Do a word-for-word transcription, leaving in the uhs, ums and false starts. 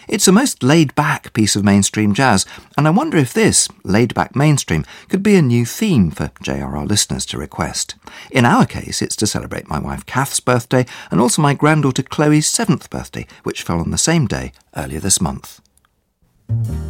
It's a most laid-back piece of mainstream jazz, and I wonder if this, laid-back mainstream, could be a new theme for J R R listeners to request. In our case, it's to celebrate my wife Kath's birthday and also my granddaughter Chloe's seventh birthday, which fell on the same day earlier this month.